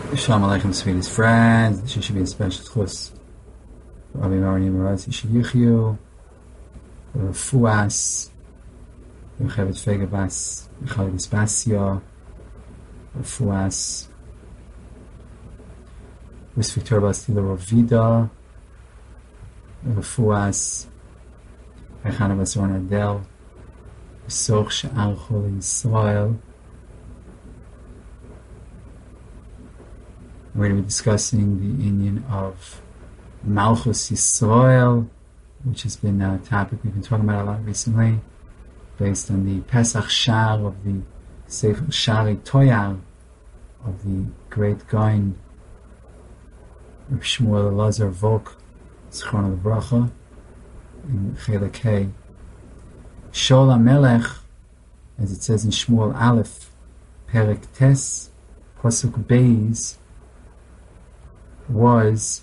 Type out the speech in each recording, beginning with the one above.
Shalom Aleichem, sweetest friends. This should be a special chus for Rabbi Marani Marazi Sheyichyu, Fuas, Rechevet Fegabas, Michal Vespasio, Fuas, Vis Victor Bastila Rovida, Fuas, Echana Basron Adel, Soch She'ar Chol Yisrael. We're going to be discussing the union of Malchus Yisrael, which has been a topic we've been talking about a lot recently, based on the Pesach Shar of the Sefer Shari Toyar of the great Gaon Reb Shmuel Elazar Volk, Zichrono Livracha, in Chelek Hey. Shaul HaMelech, as it says in Shmuel Aleph, Perek Tes, Pasuk Beis, was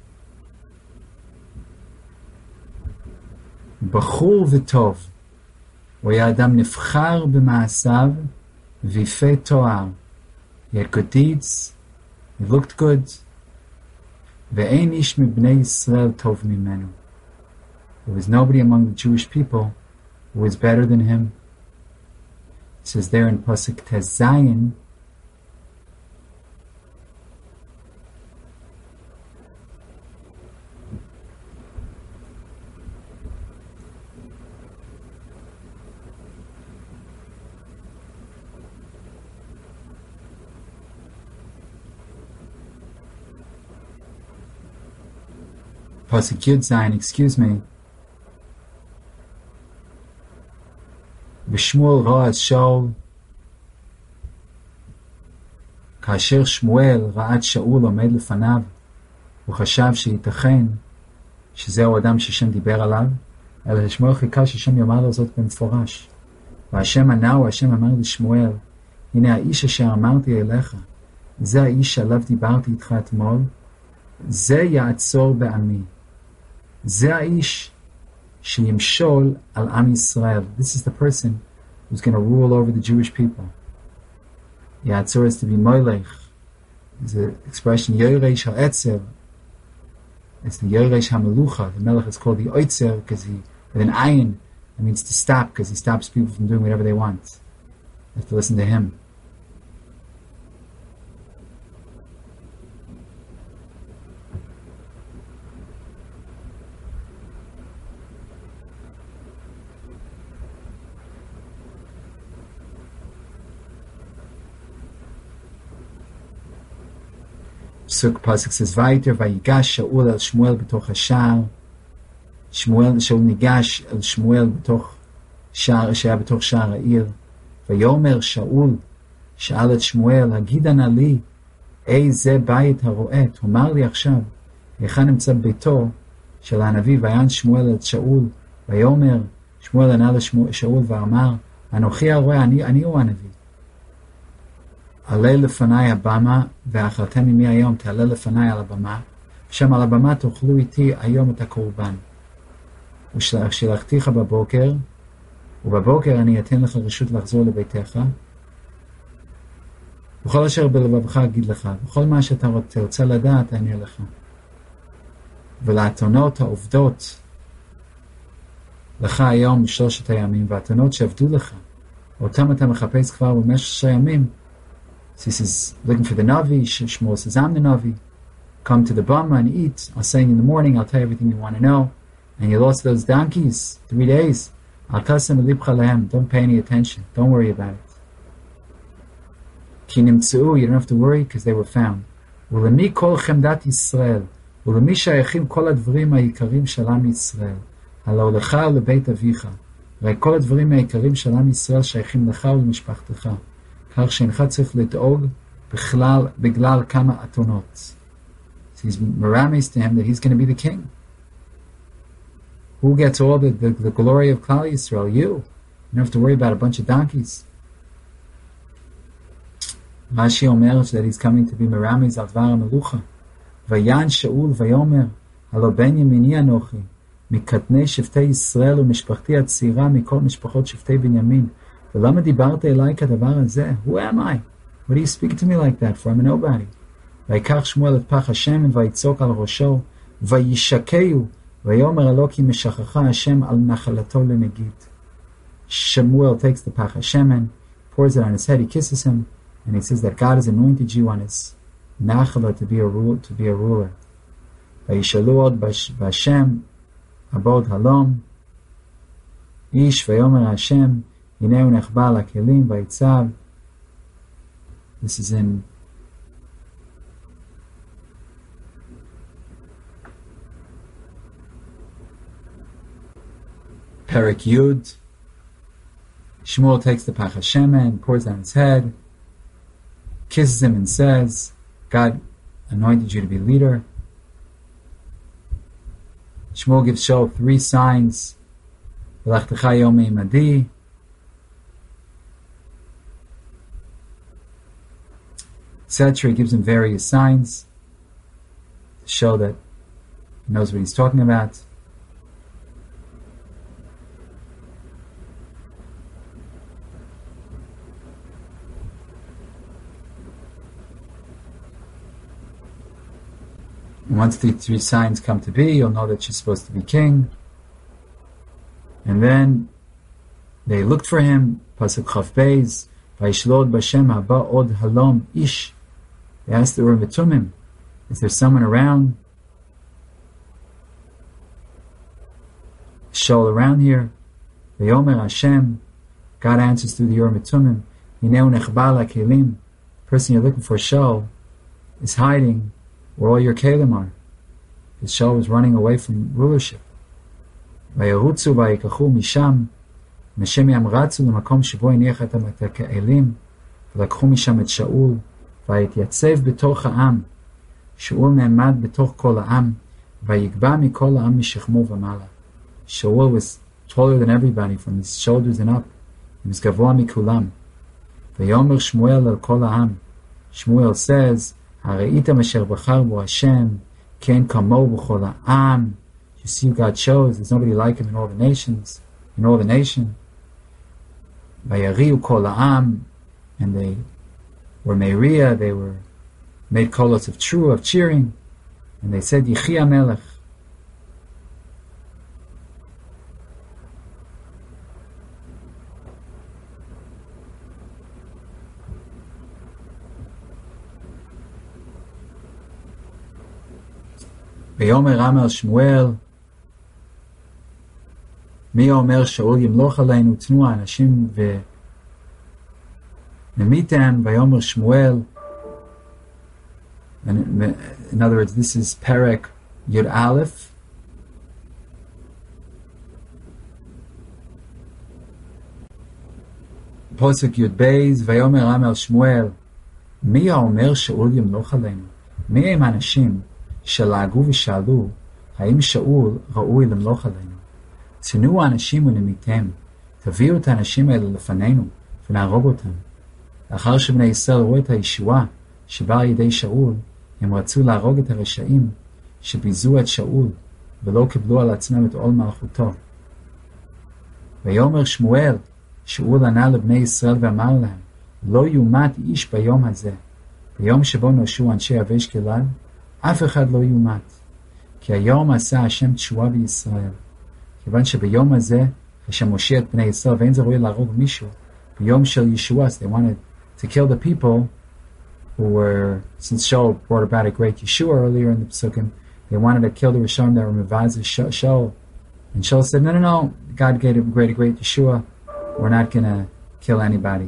Bachur V'Tov, והיה אדם נבחר במעשיו ויפה תואר. He had good deeds, he looked good, ואין איש מבני ישראל טוב ממנו. There was nobody among the Jewish people who was better than him. It says there in Pasuk Tez Zayin, Pasuk Yud Zayin, excuse me. ושמואל ראה את שאול, כאשר שמואל ראה את שאול עומד לפניו, הוא חשב שייתכן שזהו אדם שהשם דיבר עליו, אלא שמואל חיכה שהשם יאמר לו זאת במפורש. והשם ענהו, השם אמר לשמואל, הנה האיש אשר אמרתי אליך, זה האיש שעליו דיברתי איתך אתמול, זה יעצור בעמי. זה האיש שימשול על עם ישראל. This is the person who's going to rule over the Jewish people. Ya'atzor is to be moilech. There's an expression, Yoresh ha'etzer. It's the Yoresh ha'melucha. The melech is called the oitzer because he, with an ayin, it means to stop because he stops people from doing whatever they want. You have to listen to him. פסוק פסוק says weiter, ויגש שאול אל שמואל בתוך השער. שאול ניגש אל שמואל בתוך שער, שהיה בתוך שער העיר. ויאמר שאול, שאל את שמואל, הגידה נא לי, איזה בית הרועה, תאמר לי עכשיו, היכן נמצא ביתו של הנביא. ויען שמואל את שאול, ויאמר, שמואל ענה לשאול ואמר, אנוכי הרועה, אני הוא הנביא. עלה לפניי הבמה, ואכלתם ממי היום, תעלה לפניי על הבמה, ושם על הבמה תאכלו איתי היום את הקורבן. ושלחתיך בבוקר, ובבוקר אני אתן לך רשות לחזור לביתך, וכל אשר בלבבך אגיד לך, וכל מה שאתה תרצה לדעת אענה לך. ולאתונות העובדות לך היום בשלושת הימים, והאתונות שעבדו לך, אותם אתה מחפש כבר במשך 3 ימים. So he says, looking for the Navi. Shmuel says, I'm the Navi. Come to the Bama and eat. I'll say in the morning, I'll tell you everything you want to know. And you lost those donkeys, 3 days. I'll tell some lehem. Don't pay any attention. Don't worry about it. Ki nimtzuu, you don't have to worry because they were found. Ulemi kol chemdat Yisrael. Ulemi shayachim kol advarim ha'ikarim shel am Yisrael. Halo lecha ulebeit avicha. הרי כל הדברים העיקרים של עם ישראל שייכים לך ולמשפחתך. כך שאינך צריך לדאוג בגלל כמה אתונות. So he's meramis to him that he's going to be the king. Who gets all the glory of Klal Yisrael? You. You don't have to worry about a bunch of donkeys. Rashi אומר that he's coming to be meramis al dvar HaMelucha. ויען שאול ויאמר, הלא בן ימיני אנוכי, מקטני שבטי ישראל ומשפחתי הצעירה מכל משפחות שבטי בנימין. ולמה דיברת אליי כדבר הזה? Who am I? What do you speak to me like that for? I'm a nobody. ויקח שמואל את פח השמן ויצוק על ראשו וישקהו ויאמר אלוקי משכחה השם על נחלתו לנגיד. Shemuel takes the pach hashemen, pours it on his head, he kisses him, and he says that God has anointed you on his nachala to be a ruler. Vayishalu od b'Hashem abod halom ish vayomer Hashem hineu nechba lakelim vayitzav. This is in Perek Yud. Shmuel takes the pach hashemen, pours it on his head, kisses him and says, God anointed you to be leader. Shmuel gives Shaul 3 signs. V'lachtecha yom imadi. Etc. He gives him various signs to show that he knows what he's talking about. And once the 3 signs come to be, you'll know that you're supposed to be king. And then they looked for him. Pasuk Chaf Beis, Vayishlod b'Hashem haba od halom ish. They asked the Urim V'Tumim, is there someone around? Shaul around here? Vayomer Hashem. God answers through the Urim V'Tumim. Hineu nechba lakelim. The person you're looking for, Shaul, is hiding where all your kelim are. Because Shaul was running away from rulership. Vayarutzu vayikachu misham. Hashem yamratzu l'makom shebo iniach et kelim. V'lakchu misham et Shaul. Vayityatzef b'toch ha'am. Shaul ne'amad b'toch kol ha'am. Vayigba mikol ha'am mishechmo v'mala. Shaul was taller than everybody, from his shoulders and up. He was gavoa mikulam. Vayomer Shmuel el kol ha'am. Shmuel says, Hareitam asher b'char bo Hashem, ken kamo b'chol ha'am. You see, God shows there's nobody like him in all the nations, in all the nation. Vayariu kol ha'am, and they were meiria, they were made kolos of true, of cheering, and they said, Yichi HaMelech. ויאמר רם אל שמואל, מי אומר שאול ימלוך עלינו, תנו האנשים ונמיתם, ויאמר שמואל. In other words, this is Perek Yud Aleph. Posuk Yud Beis, ויאמר רם אל שמואל, מי אומר שאול ימלוך עלינו? מי הם האנשים שלעגו ושאלו, האם שאול ראוי למלוך עלינו? תנו האנשים ונמיתם, תביאו את האנשים האלה לפנינו, ונהרוג אותם. לאחר שבני ישראל ראו את הישועה שבאה על ידי שאול, הם רצו להרוג את הרשעים שביזו את שאול, ולא קיבלו על עצמם את עול מלכותו. ויאמר שמואל, שאול ענה לבני ישראל ואמר להם, לא יומת איש ביום הזה, ביום שבו נושעו אנשי יבש גלעד, אף אחד לא יומת, כי היום עשה השם תשועה בישראל. כיוון שביום הזה, השם מושיע את בני ישראל, ואין זה ראוי להרוג מישהו, ביום של ישועה, so they wanted to kill the people who were, since Shaul brought about a great Yeshua earlier in the Psukim, they wanted to kill the Rishon that were Mevazah Shaul. And Shaul said, no, God gave a great Yeshua, we're not going to kill anybody.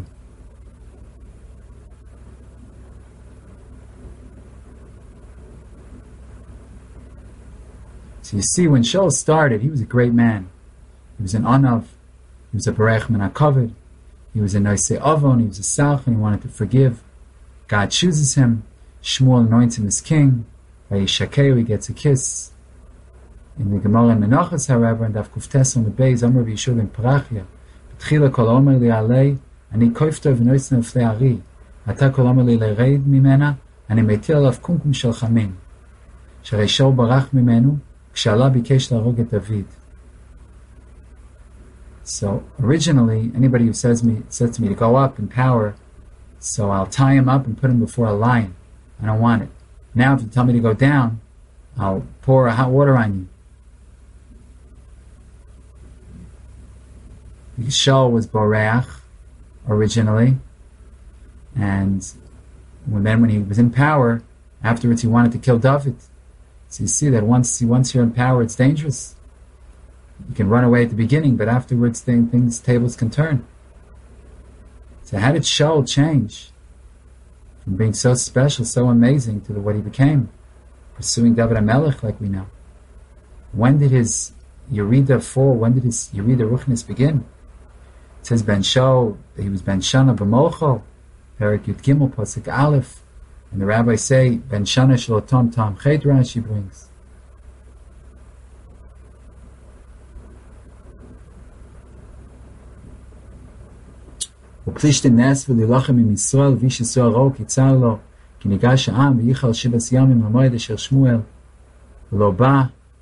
So you see, when Shaul started, he was a great man. He was an Anav, he was a Berech Min HaKavod, he was a Noisei Avon, he was a Salch, and he wanted to forgive. God chooses him, Shmuel anoints him as king, Vayishakeu, he gets a kiss. In the Gemara in Menachos, however, in Daf Kuftes on the Beis, Amar V'Yishua ben Parachia, B'tchila kol omer li alei, ani koifto v'noisne v'flei ari, ata kol omer li lereid mimena, ani metil alav kumkum shel chamin, שהרי שאול ברח ממנו, כשעלה ביקש להרוג את דוד. So originally, anybody who says to me to go up in power, so I'll tie him up and put him before a lion. I don't want it. Now if you tell me to go down, I'll pour hot water on you. Because Shaul was Boreach originally, and when he was in power, afterwards he wanted to kill David. So you see that once you're in power, it's dangerous. You can run away at the beginning, but afterwards tables can turn. So how did Shaul change from being so special, so amazing, to what he became, pursuing David HaMelech like we know? When did his Yerida fall? When did his Yerida Ruchnis begin? It says Ben Shaul, he was Ben Shana B'Mochel, Perek Yud Gimel, Pasuk Aleph, and the rabbis say Ben Shana Shelo Tom Tom Chet, Rashi brings. ופלישתים נס ולהילחם עם ישראל ואיש ישראל ראו כי צר לו כי ניגש העם וייחל שבס ימים המועד אשר שמואל ולא בא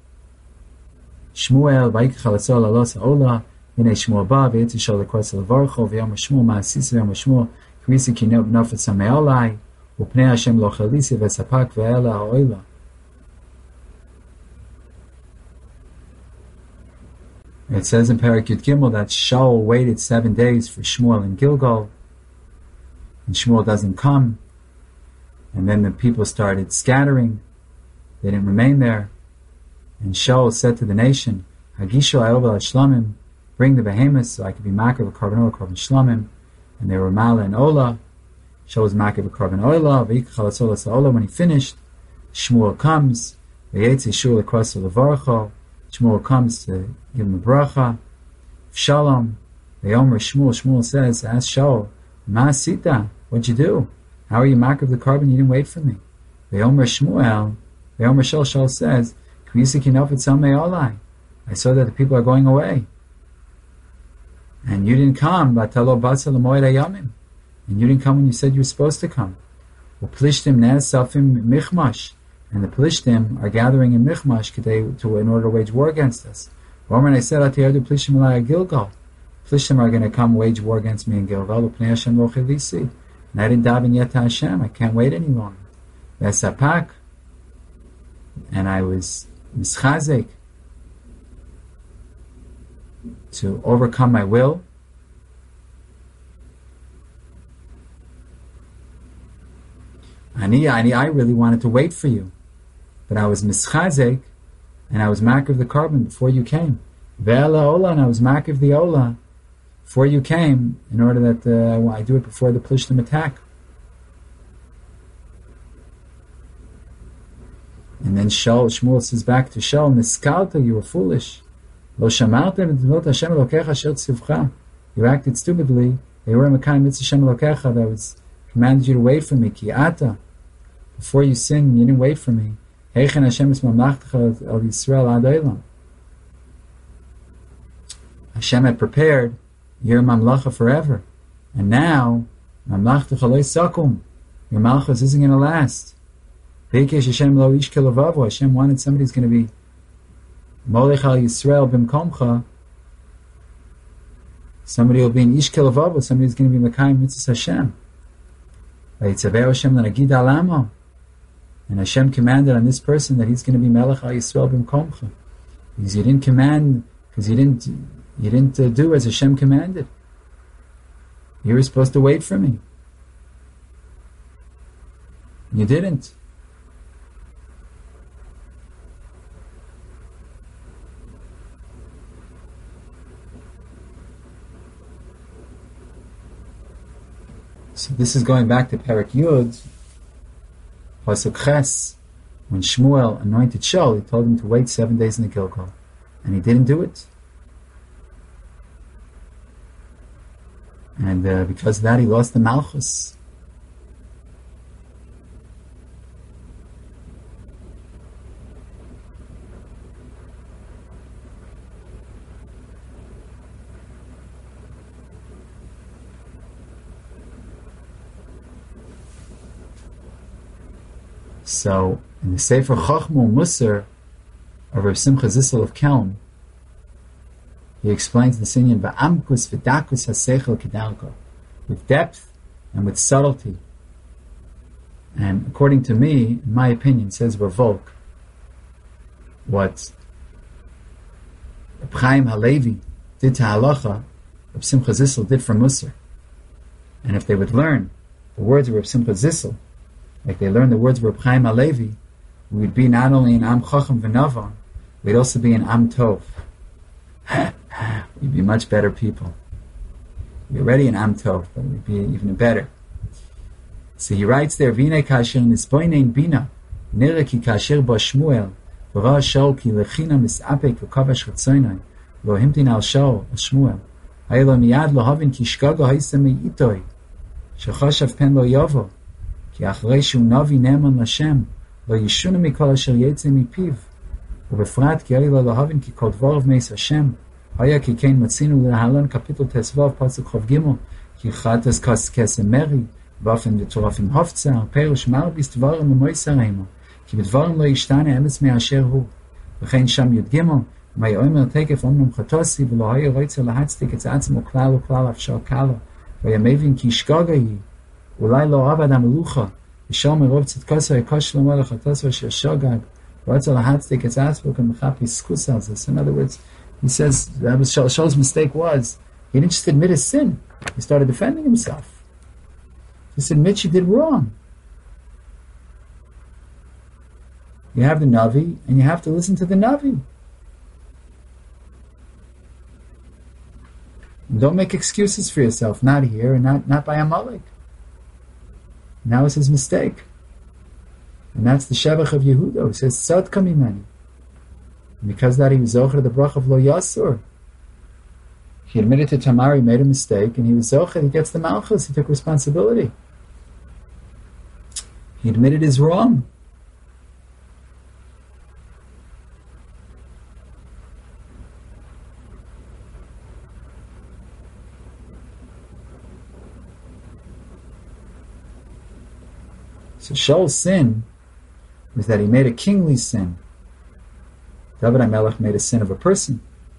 שמואל ויקח על הצל לעלות העולה הנה שמואל בא ויצא שאול לכוס לברכו ויאמר שמואל מה עשית ויאמר שמואל קריסי כי נפץ המעלי ופני השם לא חליסי וספק ואלה העולה. It says in Perek Yud Gimel that Shaul waited 7 days for Shmuel in Gilgal, and Shmuel doesn't come, and then the people started scattering. They didn't remain there, and Shaul said to the nation, Hagishu Ayovel HaShlamim, bring the behemoths so I could be Makar v'Karban Ola, Karban Shlamim, and they were Mala and Ola. Shaul was Makar v'Karban Ola, v'Yikach Alatzolas Ola. When he finished, Shmuel comes, v'Yetzi Shul across the Levarcho. Shmuel comes to give him a bracha. Shalom. Ve'omer Shmuel says, ask Shaul, Ma asita? What'd you do? How are you Makar of the carbon? You didn't wait for me. Ve'omer Shaul says, I saw that the people are going away. And you didn't come, and you didn't come when you said you were supposed to come. And the Plishtim are gathering in Michmash in order to wage war against us. I said, Plishtim are going to come wage war against me in Gilgal. And I didn't daven yet to Hashem. I can't wait any longer. And I was mischazik to overcome my will. I really wanted to wait for you. But I was mischazek, and I was makar of the carbon before you came. Ve'ela ola, and I was makar of the ola before you came, in order that I do it before the Plishtim attack. And then Shmuel says back to Shaul, Niskalta, you were foolish. Lo shamartem et devot Hashem Elokecha asher tzivcha. You acted stupidly. They were Mekayim mitzvah Hashem Elokecha that was commanded you to wait for me. Ki ata. Before you sinned, you didn't wait for me. Heichen Hashem es mamlachtecha al Yisrael ad olam. Hashem had prepared your mamlacha forever. And now, mamlachtecha lo yisakum. Your malchus isn't going to last. Veikesh Hashem lo ish kelavavu. Hashem wanted somebody who's going to be molech al Yisrael bimkomcha. Somebody will be in ish kelavavu. Somebody who's going to be mekayim mitzvahs Hashem. Vayitzaveh Hashem lenagid alamo. And Hashem commanded on this person that he's going to be Melech al Yisrael b'mkomcha. Because you didn't command, because you didn't do as Hashem commanded. You were supposed to wait for me. You didn't. So this is going back to Perek Yud. Pasuk Ches, when Shmuel anointed Shaul, he told him to wait 7 days in the Gilgal, and he didn't do it. And because of that, he lost the Malchus. So, in the Sefer Chochmah Musar of Rav Simcha Zissel of Kelm, he explains the Sinyan V'amkus v'dakus hasechel kedarko, with depth and with subtlety. And according to me, in my opinion, says Rav Volk, what Reb Chaim Halevi did to halacha, Reb Simcha Zissel did for Musar. And if they would learn the words of Reb Simcha Zissel, like they learned the words of Reb Chaim Halevi, we would be not only an Am Chacham V'Nava, we'd also be an Am Tov. We'd be much better people. We're already an Am Tov, but we'd be even better. So he writes there, V'nei kasher nispoinein bina, nira ki kasher bo Shmuel, v'ra Shaul ki lechina misapek v'kavash chatzoinai, lo himtin al Shaul, al Shmuel, haylo miyad lo havin ki shkago haisa me'itoi, shechashav pen lo yovo, ki achrei shu navi ne'eman Lashem, lo yishuna mikol asher yetze mipiv, ובפרט כי אלה לא להבין כי כל דבורב מייס השם היה כי כן מצינו להלן קפיטול תסבוב פסוק חוב גימל כי חטס כסם מרי באופן וטורפים הופצה פירוש מרביס דבורם ומויסר הימו כי בדבורם לא ישתנה אמץ מאשר הוא וכן שם י' גימל מה יאמר תקף אומנם חטוסי ולא היה רוצה להצדיק את עצמו כלל וכלל אפשר קלה והיה מבין כי שגגה היא אולי לא עבד המלוכה ושם מרוב צדקוסו יקוש שלמה לחטוסו אשר שגג. In other words, he says that was Shaul's mistake was he didn't just admit his sin, he started defending himself. Just admit you did wrong. You have the Navi and you have to listen to the Navi. And don't make excuses for yourself, not here and not by Amalek. That was his mistake. And that's the Shevach of Yehuda. He says, Tzadka mimeni. And because that he was Zocher the Brach of Lo Yasur. He admitted to Tamar he made a mistake, and he was Zocher, he gets the Malchus, he took responsibility. He admitted his wrong. So Shaul's sin is that he made a kingly sin. David HaMelech made a sin of a person.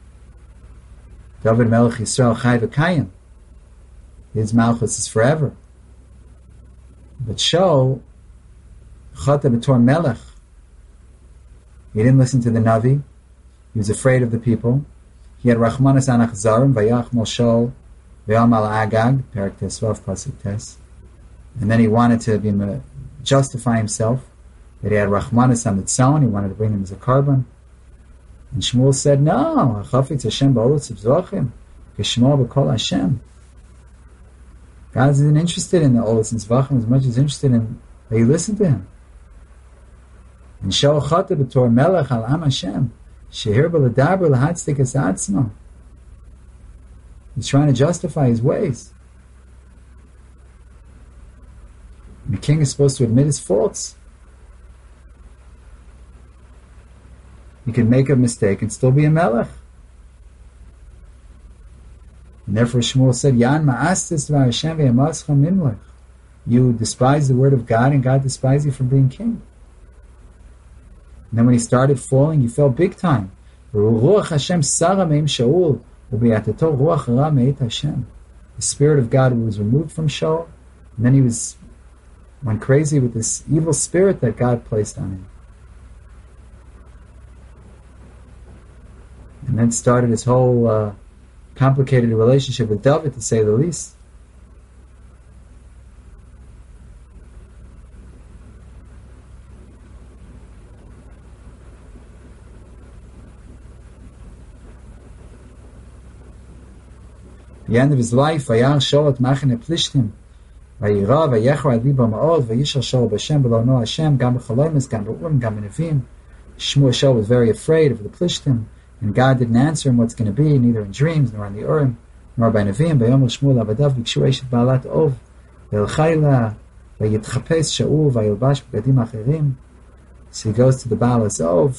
David Melech Yisrael Chai V'Kayim. His Malchus is forever. But Shaul, Chata B'Tor Melech, he didn't listen to the Navi. He was afraid of the people. He had Rachmanas Anach Zarim, Vayach Mol Shaul, V'Yam Al Agag, Perak Tesvav Pasuk Tes. And then he wanted to justify himself. That he had Rachmanis on its own, he wanted to bring him as a carbon. And Shmuel said, no, Chafetz Hashem ba'olutz tzvachim, k'shmo b'kol Hashem. God isn't interested in the olutz and tzvachim as much as interested in that you listen to him. And Shaul chata b'tor melech al am Hashem, shehir b'ledaber l'hatzik es atzmo. He's trying to justify his ways. And the king is supposed to admit his faults. You can make a mistake and still be a melech. And therefore Shmuel said, Yan ma'astis v'Hashem v'yamascha mimlech. You despise the word of God and God despises you for being king. And then when he started falling, he fell big time. Ruach Hashem sara me'im Shaul u'be'atato ruach ra me'et Hashem. The spirit of God was removed from Shaul, and then he went crazy with this evil spirit that God placed on him. And then started his whole complicated relationship with David, to say the least. At the end of his life, Vayar Shaul at Machane Plishtim, Vayira, Vayechra Liba Ma'od, Vayishal Shaul B'Shem, V'lo no Hashem, Gam B'chalomis, Gam B'urim, Gam B'nevim. Shaul was very afraid of the Plishtim. And God didn't answer him what's going to be, neither in dreams, nor on the Urim, nor by Nevi'im. V'yomel Shmuel Abadav b'kshu eshet ba'alat ov, v'elchayla, v'yitchapes Shaul, v'yilbash b'gadim acherim. So he goes to the Baal Azov,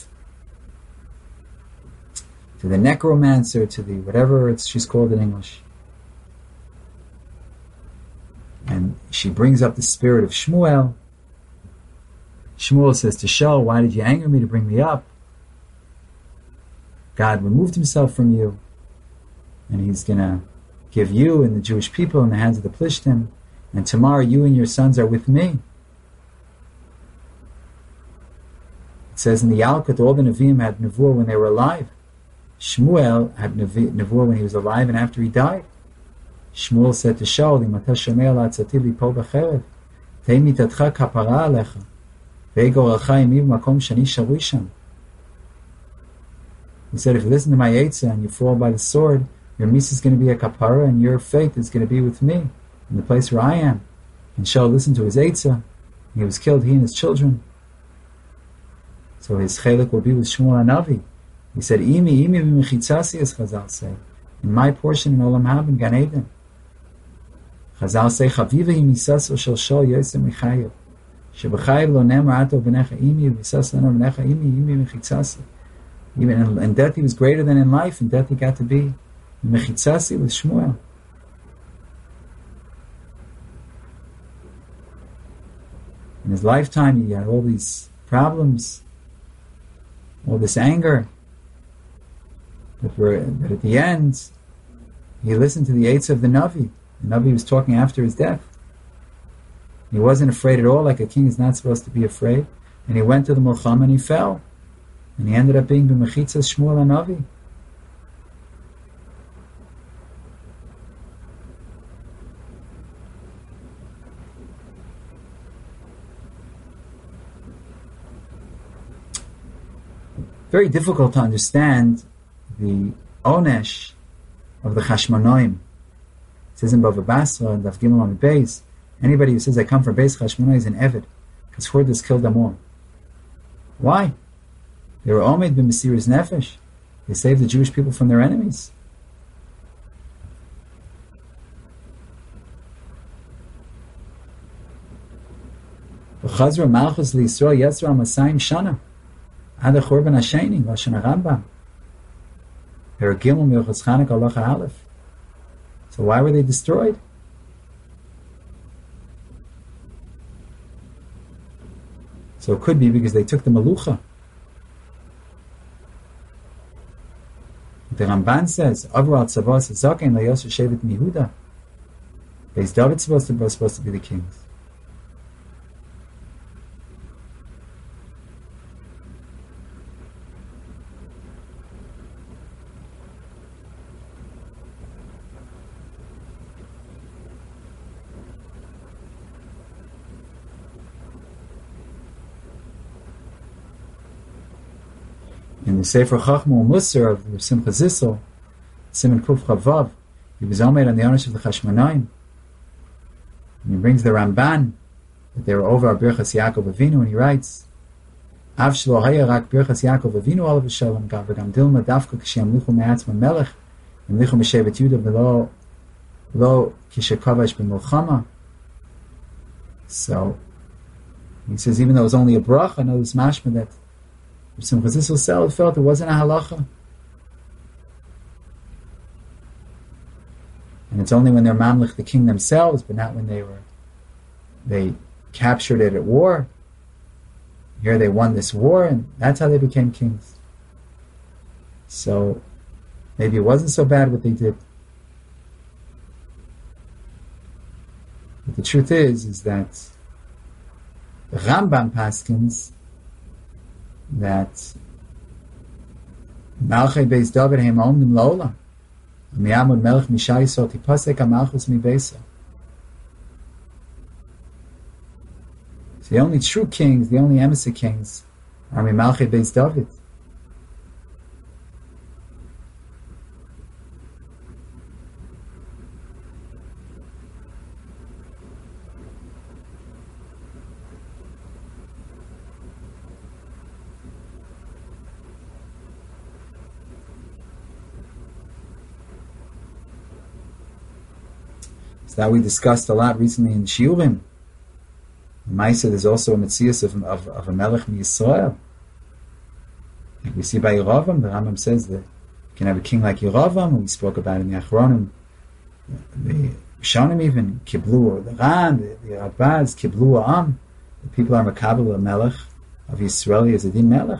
to the necromancer, to the whatever she's called in English. And she brings up the spirit of Shmuel. Shmuel says to Shaul, why did you anger me to bring me up? God removed himself from you, and he's going to give you and the Jewish people in the hands of the Plishtim, and tomorrow you and your sons are with me. It says in the Yalkut, all the Nevi'im had Nevuah when they were alive. Shmuel had Nevuah when he was alive and after he died. Shmuel said to Shaul, "Imata shomei al atzati lipo b'cherev, tei mitatcha kapara alecha, ve'gorelcha imi b'makom shani sharui sham." He said, if you listen to my Eitzah and you fall by the sword, your misa is going to be a kapara and your fate is going to be with me, in the place where I am. And Shaul listened to his Eitzah. He was killed, he and his children. So his chelik will be with Shmuel HaNavi. He said, Imi b'mechitzasi, as Chazal say. In my portion in Olam Haba, in Gan Eden. Chazal say, Chaviva hi misaso shel Shaul yosem michayev. Shebechayev lo nemar ato v'necha imi, v'sas lo nemar v'necha imi b'mechitzasi. Even in death he was greater than in life. In death he got to be mechitzasi with Shmuel. In his lifetime he had all these problems, all this anger. But at the end, he listened to the Eitzah of the Navi. The Navi was talking after his death. He wasn't afraid at all, like a king is not supposed to be afraid. And he went to the Milchama and he fell. And he ended up being b'mechitzas Shmuel HaNavi. Very difficult to understand the onesh of the Chashmonaim. It says in Bava Basra and Daf Gimel Amud Beis, anybody who says I come from Beis Chashmonai is an Eved, because Hord has killed them all. Why? They were Omed b'Mesiras Nefesh. They saved the Jewish people from their enemies. V'chazra Malchus liYisrael Yetzra Masayim Shana Ada Churban Hasheni Lashon HaRambam Peragimel Milchus Chanukah Halacha Aleph. So why were they destroyed? So it could be because they took the Malucha. The Ramban says, Avra al-Tzavos Zaken Layosher Shevet Mihuda. Beis David supposed to be the kings. In the Sefer Chachma Musar of Rav Simcha Zissel, Siman Kuf Chavav, he was Omed on the ownership of the Chashmonaim. And he brings the Ramban that they were over Birchas Yaakov Avinu, and he writes, Av shlo haya rak Birchas Yaakov Avinu olav v'shalom gav v'gam dilma dafka k'shyamlichu me'atzma melech yamlichu m'shevet Yudah v'lo kishakavash b'milchama. So he says, even though it was only a bracha, I know this mashma that Simcha Zissel felt it wasn't a halacha. And it's only when they're mamlich the king themselves, but not when they captured it at war. Here they won this war, and that's how they became kings. So maybe it wasn't so bad what they did. But the truth is that the Rambam paskins that Malchei Beis David heim omdim lo'olam. Mi'amud melech mishai sot tipasek ha'malchus mi beisa. So the only true kings, the only emissary kings, are Malchei Beis David. That we discussed a lot recently in Shiurim. In Maisa, there's also a Metzias of a Melech Yisrael. Like we see by Yeravam, the Rambam says that you can have a king like Yeravam, and we spoke about in the Achronim, the Rishonim even, Kiblu the Ran, the Rabaz, Kiblu Am. The people are Makabel, a Melech of Yisrael as a Din Melech.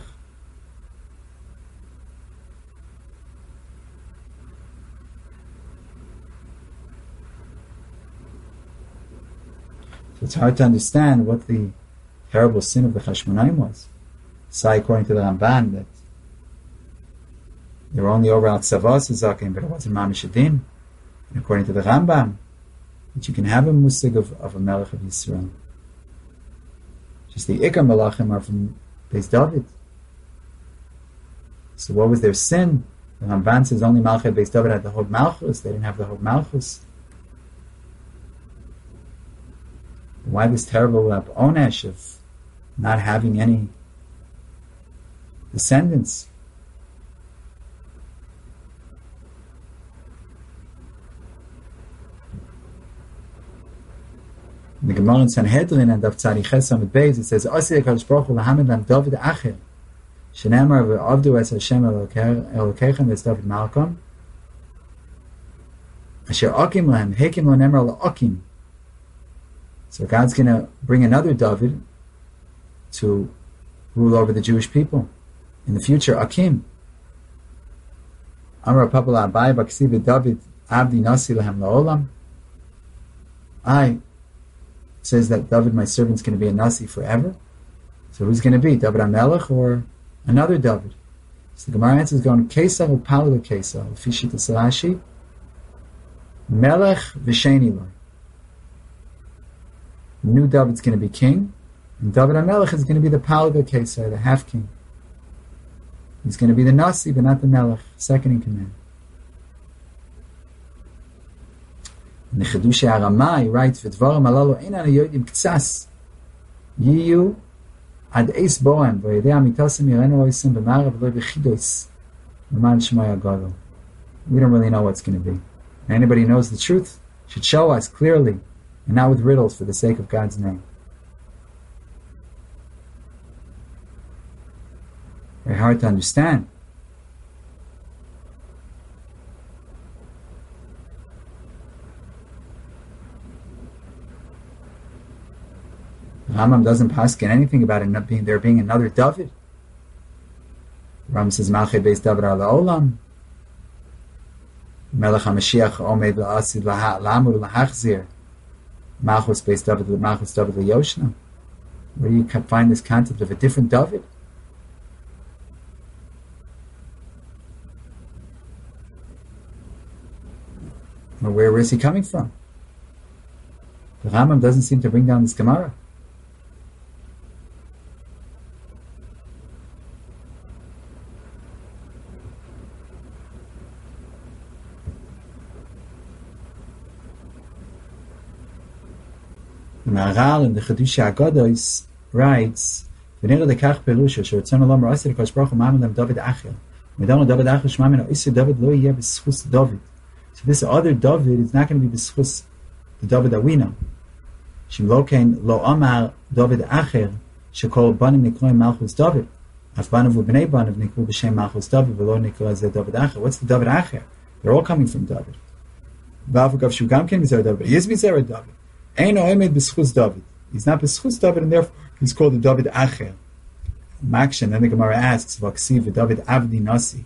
So it's hard to understand what the terrible sin of the Chashmonaim was. say according to the Ramban that they were only over al tzavos zaken, but it wasn't mamish adin. And according to the Rambam, that you can have a musig of a melech of Yisrael. Just the ikar malachim are from Beis David. So what was their sin? The Ramban says only Malchet Beis David had the Hod Malchus. They didn't have the Hod Malchus. Why this terrible onesh of not having any descendants? In the Gemara in Sanhedrin and Tzadi Chesam at Beis, it says, "Asiyah Kadosh Baruch Hu lahamid lam David acher, shenemar v'avdu es Hashem Elokeichem es David Malkom, asher akim lahem hekim lo nemar la'akim." So God's going to bring another David to rule over the Jewish people in the future. Akim. Amar Papa Abai Baksiv David Abdi Nasi Lahem La'olam. Says that David, my servant, is going to be a Nasi forever. So who's going to be? David HaMelech or another David? So the Gemara answers going, Kesar u'palu Kesar, Fishit Asarashi, Melech v'sheni lo. New David's going to be king, and David HaMelech is going to be the Palu Kesar, the half king. He's going to be the Nasi, but not the Melech, second in command. In the Chedusha Aramah, he writes, "V'dvarim alalu einan hayodim ktsas yiyu ad eis bohem v'yedei amitasim yirenu oisim b'marav v'lo b'chidos l'man shmaya gadol." We don't really know what's going to be. Anybody who knows the truth should show us clearly, and not with riddles for the sake of God's name. Very hard to understand. Rambam doesn't paskin anything about it there being another David. Rambam says Malchet Beis David al Olam. Melech HaMashiach Omed La'asid La'amur La'achzir. Malchus Beis David Malchus David L'Yoshna. Where do you find this concept of a different David? Or where is he coming from? The Rambam doesn't seem to bring down this Gemara. The Maharal in the Chedusha Agados writes, "V'nira lekach perusha she'rotzon olam ra'aseh l'kadosh baruch hu ma'amid lam David acher. Medam David acher shma'amid ha'isur David lo yeh b'schus David." So this other David is not going to be b'schus the David that we know. Shim lo kein lo amar David acher shekol banim nikroim malchus David. Af banav u'bnei banav nikru b'shem malchus David v'lo nikru azeh David acher. What's the David acher? They're all coming from David. V'afukav shu gam ken b'zera David. He is b'zera David. Eino emed b'schus David. He's not b'schus David, and therefore he's called the David Acher. Makshan, then the Gemara asks, "V'aksiv David Avdi Nasi."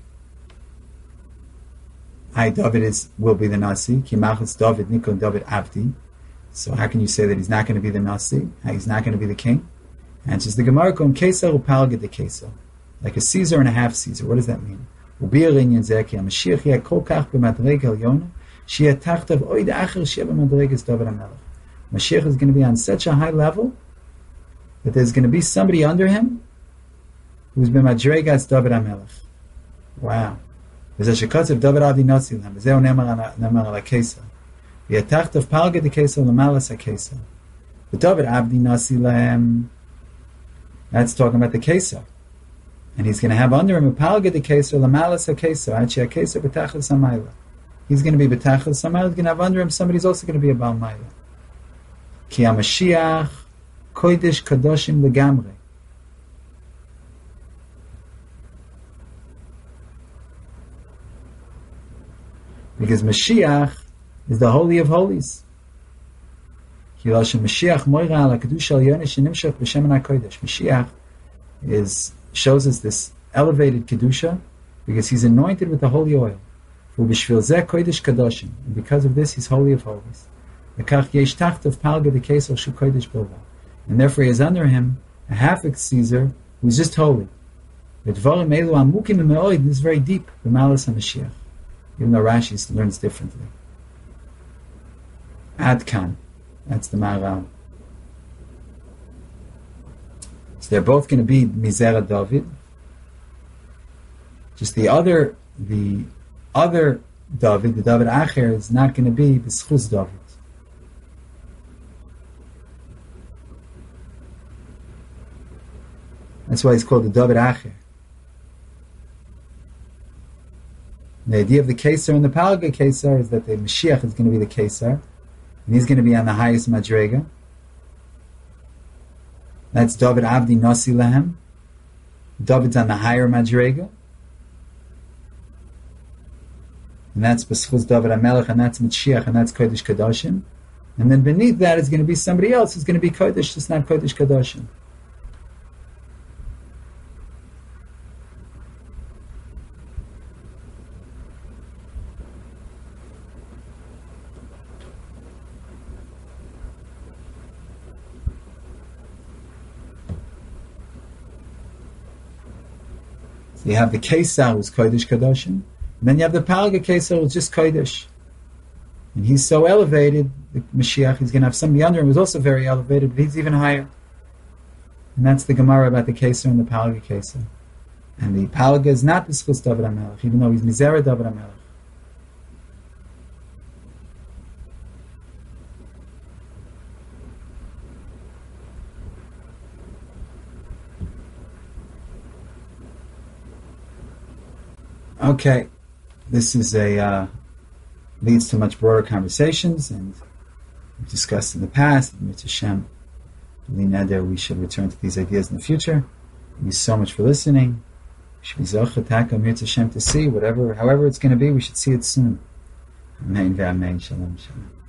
David will be the Nasi. Ki Malchus David Nikon David Avdi. So how can you say that he's not going to be the Nasi? He's not going to be the king? Answers the Gemara, "Kon Kesar u'palged the Kesar," like a Caesar and a half Caesar. What does that mean? U'bir inyan zeki HaMashiach yeh kol kach b'madreg elyon sheyeh tachtav oid acher sheyeh b'madreges David HaMelech. Mashiach is going to be on such a high level that there's going to be somebody under him who's been madregas David HaMelech. Wow. There's a shekatz of David Adi Nasi Lam. Zeo nemar ala Kesar. V'yatacht of palged the Kesar l'malas ha-Kesar. The David Abdi Nasi Lam, that's talking about the Kesar. And he's going to have under him a palged the Kesar l'malas ha-Kesar. Achi ha-Kesar b'tachlis ha-Mayla. He's going to be b'tachlis ha-Mayla. He's going to have under him somebody who's also going to be a Baal Mayla. Ki HaMashiach kodesh kadoshim legamre. Because Mashiach is the Holy of Holies. Ki Lashem Mashiach moira ala kedusha al-yoneh shenimshach b'shem HaKodesh. Mashiach shows us this elevated kedusha because he's anointed with the holy oil. For b'shvil zeh kodesh kadoshim. And because of this, he's Holy of Holies. And therefore he has under him a half Caesar He was just holy. This is very deep. The Malas HaMashiach. Even though Rashi learns differently. Adkan. That's the Maharal. So they're both going to be Mizera David. Just the other David, the David Acher, is not going to be B'schus David. That's why he's called the David Acher. The idea of the Kesar and the Palga Kesar is that the Mashiach is going to be the Kesar, and he's going to be on the highest Madrega. That's David Abdi Nasi Lahem. David's on the higher Madrega. And that's B'schus David HaMelech, and that's Mashiach, and that's Kodesh Kadoshim. And then beneath that is going to be somebody else who's going to be Kodesh, just not Kodesh Kadoshim. So you have the Kesar who's Kodesh Kadoshim, and then you have the Palga Kesar who's just Kodesh. And he's so elevated, the Mashiach, he's going to have somebody under him who's also very elevated, but he's even higher. And that's the Gemara about the Kesar and the Palga Kesar. And the Palga is not the B'schus David HaMelech, even though he's Mizera David HaMelech. Okay, this is leads to much broader conversations, and we've discussed in the past. Mitzvah Shem, we should return to these ideas in the future. Thank you so much for listening. We should be Zocha Taka Mitzvah Shem to see however it's going to be. We should see it soon. Amen. Amen. Shalom. Shalom.